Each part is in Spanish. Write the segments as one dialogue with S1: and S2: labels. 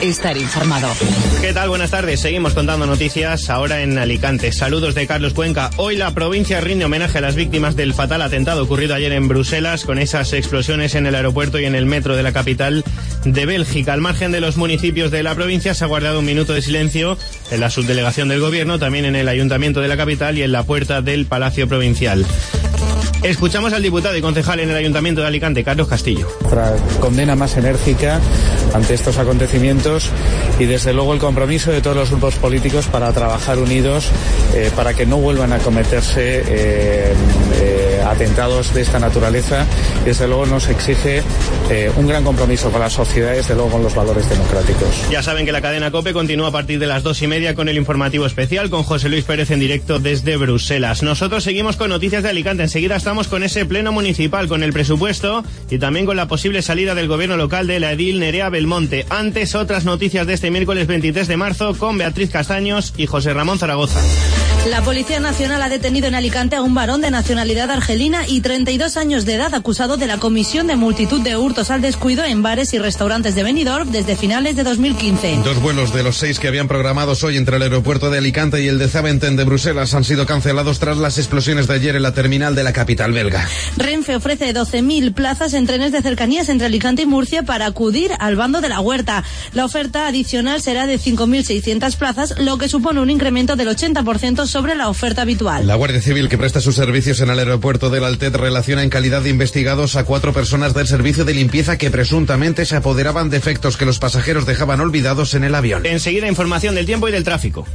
S1: Estar informado.
S2: ¿Qué tal? Buenas tardes. Seguimos contando noticias ahora en Alicante. Saludos de Carlos Cuenca. Hoy la provincia rinde homenaje a las víctimas del fatal atentado ocurrido ayer en Bruselas, con esas explosiones en el aeropuerto y en el metro de la capital de Bélgica. Al margen de los municipios de la provincia se ha guardado un minuto de silencio en la subdelegación del gobierno, también en el ayuntamiento de la capital y en la puerta del Palacio Provincial. Escuchamos al diputado y concejal en el Ayuntamiento de Alicante, Carlos Castillo.
S3: Nuestra condena más enérgica ante estos acontecimientos y desde luego el compromiso de todos los grupos políticos para trabajar unidos para que no vuelvan a cometerse atentados de esta naturaleza. Desde luego nos exige un gran compromiso con la sociedad y desde luego con los valores democráticos.
S2: Ya saben que la cadena COPE continúa a partir de las 2:30 con el informativo especial con José Luis Pérez en directo desde Bruselas. Nosotros seguimos con noticias de Alicante. Enseguida estamos con ese pleno municipal, con el presupuesto y también con la posible salida del gobierno local de la edil Nerea Belmonte. Antes, otras noticias de este miércoles 23 de marzo con Beatriz Castaños y José Ramón Zaragoza.
S4: La Policía Nacional ha detenido en Alicante a un varón de nacionalidad argelina y 32 años de edad acusado de la comisión de multitud de hurtos al descuido en bares y restaurantes de Benidorm desde finales de 2015.
S5: 2 vuelos de los 6 que habían programados hoy entre el aeropuerto de Alicante y el de Zaventem de Bruselas han sido cancelados tras las explosiones de ayer en la terminal de la capital belga.
S4: Renfe ofrece 12.000 plazas en trenes de cercanías entre Alicante y Murcia para acudir al bando de la Huerta. La oferta adicional será de 5.600 plazas, lo que supone un incremento del 80% sobre la oferta habitual.
S5: La Guardia Civil, que presta sus servicios en el aeropuerto del Altet, relaciona en calidad de investigados a 4 personas del servicio de limpieza que presuntamente se apoderaban de efectos que los pasajeros dejaban olvidados en el avión.
S2: Enseguida información del tiempo y del tráfico.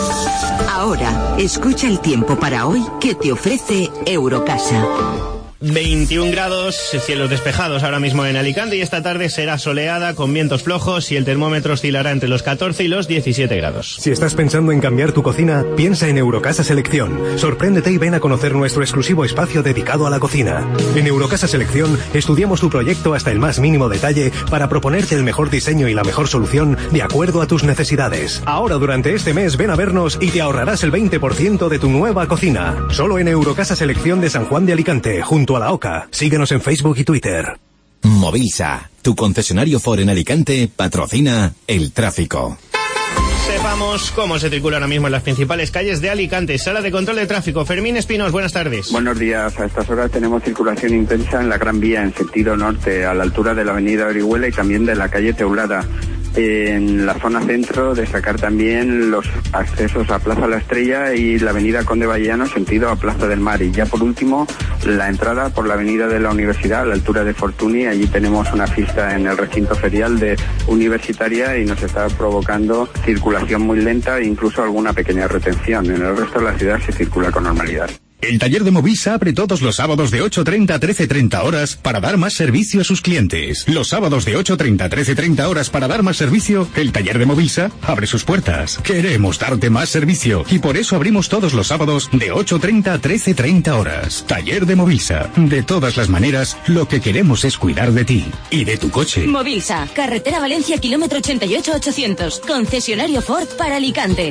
S1: Ahora, escucha el tiempo para hoy que te ofrece Eurocasa.
S2: 21 grados, cielos despejados ahora mismo en Alicante y esta tarde será soleada con vientos flojos y el termómetro oscilará entre los 14 y los 17 grados.
S6: Si estás pensando en cambiar tu cocina, piensa en Eurocasa Selección. Sorpréndete y ven a conocer nuestro exclusivo espacio dedicado a la cocina. En Eurocasa Selección estudiamos tu proyecto hasta el más mínimo detalle para proponerte el mejor diseño y la mejor solución de acuerdo a tus necesidades. Ahora durante este mes ven a vernos y te ahorrarás el 20% de tu nueva cocina. Solo en Eurocasa Selección de San Juan de Alicante, junto a la Oca. Síguenos en Facebook y Twitter.
S7: Movilsa, tu concesionario Ford en Alicante, patrocina el tráfico.
S2: Sepamos cómo se circula ahora mismo en las principales calles de Alicante. Sala de control de tráfico. Fermín Espinos, buenas tardes.
S8: Buenos días. A estas horas tenemos circulación intensa en la Gran Vía en sentido norte, a la altura de la avenida Orihuela y también de la calle Teulada. En la zona centro, destacar también los accesos a Plaza La Estrella y la avenida Conde Vallano, sentido a Plaza del Mar. Y ya por último, la entrada por la avenida de la Universidad, a la altura de Fortuny. Allí tenemos una fiesta en el recinto ferial de Universitaria y nos está provocando circulación muy lenta e incluso alguna pequeña retención. En el resto de la ciudad se circula con normalidad.
S9: El taller de Movisa abre todos los sábados de 8:30 a 13:30 horas para dar más servicio a sus clientes. Los sábados de 8:30 a 13:30 horas para dar más servicio, el taller de Movisa abre sus puertas. Queremos darte más servicio y por eso abrimos todos los sábados de 8:30 a 13:30 horas. Taller de Movisa. De todas las maneras, lo que queremos es cuidar de ti y de tu coche.
S10: Movisa, carretera Valencia, kilómetro 88-800. Concesionario Ford para Alicante.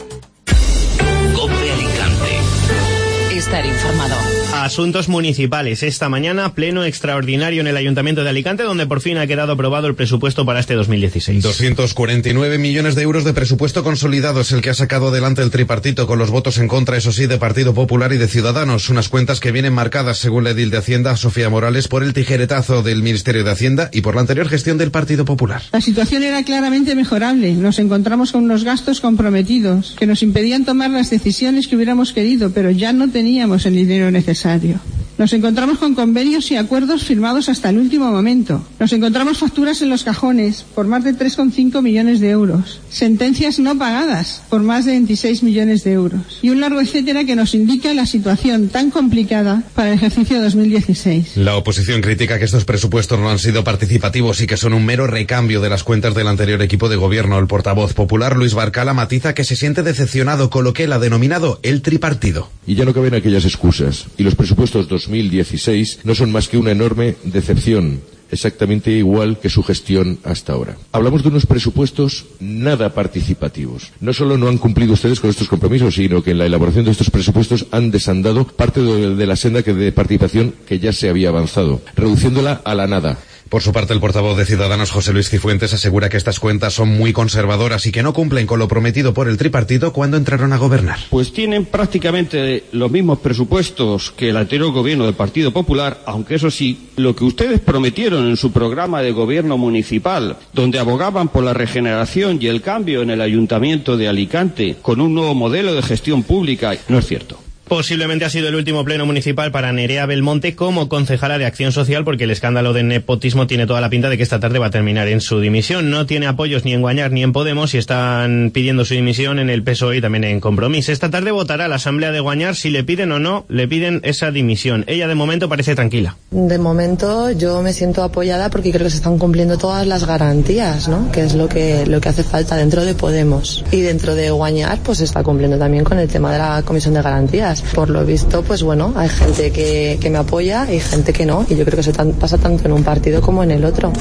S7: COPE Alicante.
S1: Estar informado.
S2: Asuntos municipales. Esta mañana, pleno extraordinario en el Ayuntamiento de Alicante, donde por fin ha quedado aprobado el presupuesto para este 2016.
S5: 249 millones de euros de presupuesto consolidado es el que ha sacado adelante el tripartito, con los votos en contra, eso sí, de Partido Popular y de Ciudadanos. Unas cuentas que vienen marcadas, según la edil de Hacienda, Sofía Morales, por el tijeretazo del Ministerio de Hacienda y por la anterior gestión del Partido Popular.
S11: La situación era claramente mejorable. Nos encontramos con unos gastos comprometidos que nos impedían tomar las decisiones que hubiéramos querido, pero ya no teníamos el dinero necesario. Nos encontramos con convenios y acuerdos firmados hasta el último momento. Nos encontramos facturas en los cajones por más de 3,5 millones de euros. Sentencias no pagadas por más de 26 millones de euros. Y un largo etcétera que nos indica la situación tan complicada para el ejercicio 2016.
S5: La oposición critica que estos presupuestos no han sido participativos y que son un mero recambio de las cuentas del anterior equipo de gobierno. El portavoz popular, Luis Barcala, matiza que se siente decepcionado con lo que él ha denominado el tripartido.
S12: Y ya no caben aquellas excusas. Y los presupuestos 2016 no son más que una enorme decepción. exactamente igual que su gestión hasta ahora. Hablamos de unos presupuestos nada participativos. No solo no han cumplido ustedes con estos compromisos, sino que en la elaboración de estos presupuestos han desandado parte de la senda de participación que ya se había avanzado, reduciéndola a la nada.
S5: Por su parte, el portavoz de Ciudadanos, José Luis Cifuentes, asegura que estas cuentas son muy conservadoras y que no cumplen con lo prometido por el tripartito cuando entraron a gobernar.
S13: Pues tienen prácticamente los mismos presupuestos que el anterior gobierno del Partido Popular, aunque eso sí, lo que ustedes prometieron en su programa de gobierno municipal, donde abogaban por la regeneración y el cambio en el Ayuntamiento de Alicante con un nuevo modelo de gestión pública, no es cierto.
S2: Posiblemente ha sido el último pleno municipal para Nerea Belmonte como concejala de Acción Social, porque el escándalo de nepotismo tiene toda la pinta de que esta tarde va a terminar en su dimisión. No tiene apoyos ni en Guanyar ni en Podemos y están pidiendo su dimisión en el PSOE y también en Compromís. Esta tarde votará la asamblea de Guanyar si le piden o no le piden esa dimisión. Ella de momento parece tranquila.
S14: De momento yo me siento apoyada porque creo que se están cumpliendo todas las garantías, ¿no? Que es lo que hace falta dentro de Podemos. Y dentro de Guanyar pues se está cumpliendo también con el tema de la comisión de garantías. Por lo visto, pues bueno, hay gente que me apoya y gente que no, y yo creo que eso pasa tanto en un partido como en el otro.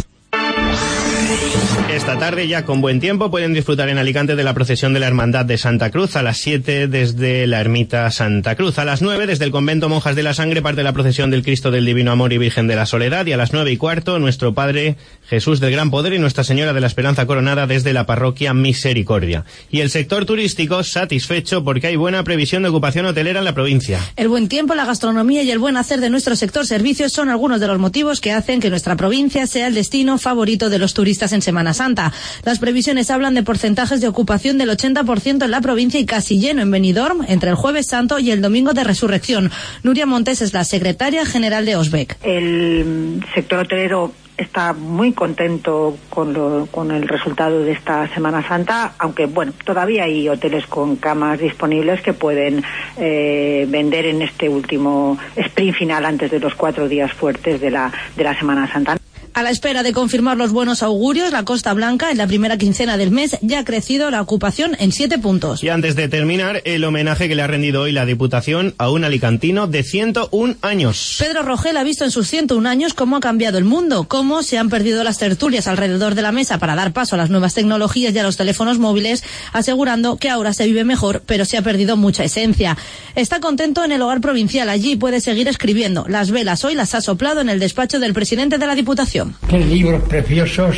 S2: Esta tarde, ya con buen tiempo, pueden disfrutar en Alicante de la procesión de la Hermandad de Santa Cruz. A las 7 desde la Ermita Santa Cruz. A las 9 desde el Convento Monjas de la Sangre parte la procesión del Cristo del Divino Amor y Virgen de la Soledad. Y a las 9:15 nuestro Padre Jesús del Gran Poder y Nuestra Señora de la Esperanza Coronada desde la Parroquia Misericordia. Y el sector turístico satisfecho porque hay buena previsión de ocupación hotelera en la provincia.
S4: El buen tiempo, la gastronomía y el buen hacer de nuestro sector servicios son algunos de los motivos que hacen que nuestra provincia sea el destino favorito de los turistas en Semana Santa. Las previsiones hablan de porcentajes de ocupación del 80% en la provincia y casi lleno en Benidorm entre el Jueves Santo y el Domingo de Resurrección. Nuria Montes es la secretaria general de OSBEC.
S15: El sector hotelero está muy contento con el resultado de esta Semana Santa, aunque bueno, todavía hay hoteles con camas disponibles que pueden vender en este último sprint final antes de los 4 días fuertes de la Semana Santa.
S4: A la espera de confirmar los buenos augurios, la Costa Blanca en la primera quincena del mes ya ha crecido la ocupación en 7 puntos.
S2: Y antes de terminar, el homenaje que le ha rendido hoy la Diputación a un alicantino de 101 años.
S4: Pedro Rogel ha visto en sus 101 años cómo ha cambiado el mundo, cómo se han perdido las tertulias alrededor de la mesa para dar paso a las nuevas tecnologías y a los teléfonos móviles, asegurando que ahora se vive mejor, pero se ha perdido mucha esencia. Está contento en el hogar provincial, allí puede seguir escribiendo. Las velas hoy las ha soplado en el despacho del presidente de la Diputación.
S16: Tres libros preciosos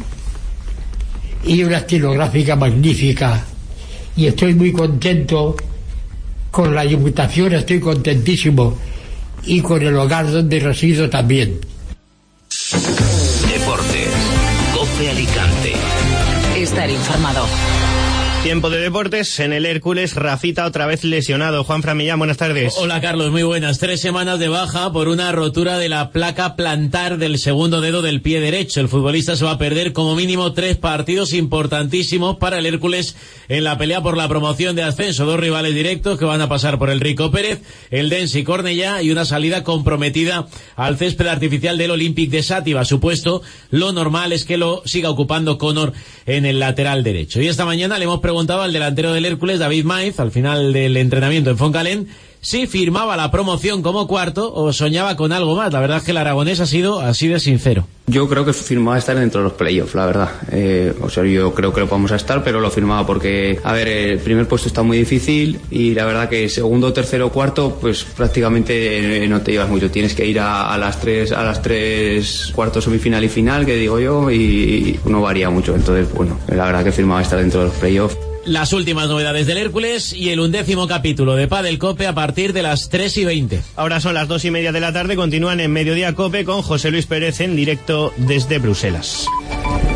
S16: y una estilográfica magnífica. Y estoy muy contento con la Diputación, estoy contentísimo. Y con el hogar donde resido también.
S17: Deportes. COPE Alicante.
S10: Estar informado.
S2: Tiempo de deportes, en el Hércules, Rafita otra vez lesionado. Juanfran Millán, buenas tardes.
S18: Hola Carlos, muy buenas. 3 semanas de baja por una rotura de la placa plantar del segundo dedo del pie derecho. El futbolista se va a perder como mínimo 3 partidos importantísimos para el Hércules en la pelea por la promoción de ascenso. 2 rivales directos que van a pasar por el Rico Pérez, el Densi Cornellá y una salida comprometida al césped artificial del Olympic de Sátiva. Supuesto, lo normal es que lo siga ocupando Connor en el lateral derecho. Y esta mañana le hemos preguntado al delantero del Hércules, David Maiz, al final del entrenamiento en Foncalén, si firmaba la promoción como cuarto o soñaba con algo más. La verdad es que el aragonés ha sido así de sincero.
S19: Yo creo que firmaba estar dentro de los playoffs, la verdad. Yo creo que lo vamos a estar, pero lo firmaba porque, el primer puesto está muy difícil y la verdad que segundo, tercero, cuarto, pues prácticamente no te llevas mucho. Tienes que ir a las tres cuartos, semifinal y final, que digo yo, y no varía mucho. Entonces, bueno, la verdad que firmaba estar dentro de los playoffs.
S18: Las últimas novedades del Hércules y el 11º capítulo de Padel Cope a partir de las 3:20.
S2: Ahora son las 2:30 de la tarde, continúan en Mediodía Cope con José Luis Pérez en directo desde Bruselas.